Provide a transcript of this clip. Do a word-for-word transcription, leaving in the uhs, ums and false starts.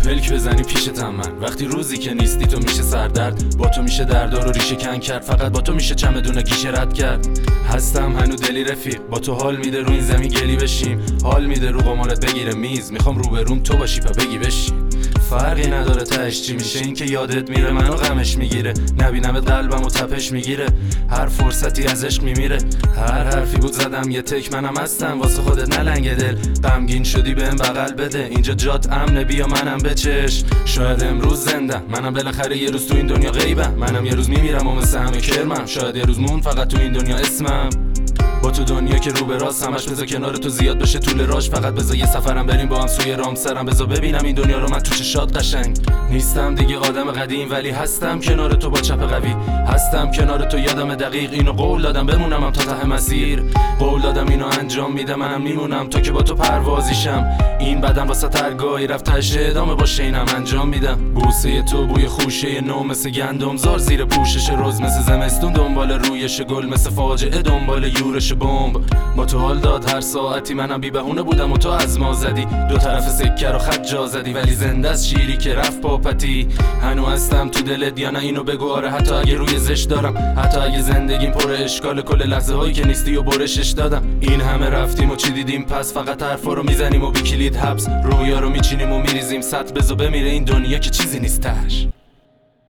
پلک بزنی پیشتم من، وقتی روزی که نیستی تو میشه سردرد، با تو میشه دردا رو ریشه کن کرد، فقط با تو میشه چمدون گیشه رد کرد. هستم هنو دلی رفیق، با تو حال میده رو این زمین گلی بشیم، حال میده رو قمارت بگیره میز، میخوام رو به روم تو باشی پا بگی بشین. فرقی نداره تهش چی میشه، این که یادت میره منو غمش میگیره، نبینمت قلبم و تپش میگیره، هر فرصتی از عشق میمیره. هر حرفی بود زدم یه تک، منم هستم واسه خودت نلنگ دل، غمگین شدی بهم بغل بده، اینجا جات امنه بیا منم بچش. شاید امروز زنده منم، بالاخره یه روز تو این دنیا غیبم، منم یه روز میمیرم و مثل همه کرمم، شاید یه روز مون فقط تو این دنیا اسمم. با تو دنیا که رو به راست همش بذار کنار تو زیاد بشه طول راش، فقط بذار یه سفرم بریم با هم سوی رامسرم، بذار ببینم این دنیا رو من تو چشات قشنگ. نیستم دیگه آدم قدیم ولی هستم کنار تو با چپ قوی، هستم کنار تو یادم دقیق، اینو قول دادم بمونم هم تا ته مسیر، قول دادم اینو انجام میدم منم میمونم تا که با تو پروازیشم، این بدن واسه ترگاهی رفت تهش ادامه باشه اینم انجام میدم. بوسه تو بوی خوشه نو مثل گندم زار زیر پوشش روز، مثل زمستون دنبال رویش گل، مثل فاجعه دنبال یورش بمب. با تو حال داد هر ساعتی منم بی بهونه بودم و تو از ما زدی، دو طرف سکه رو خط جا زدی، ولی زنده از شیری که رفت پاپتی. هنو هستم تو دلت یا نه اینو بگو آره، حتی اگه روی زشت دارم، حتی اگه زندگیم پر اشکال، کل لحظه هایی که نیستی و برشش دادم. این همه رفتیم و چی دیدیم پس، فقط حرفا رو میزنیم و بی کلید حبس، رویا رو میچینیم و میریزیم سطح، بزو بمیره این دنیا که چیزی نیستش.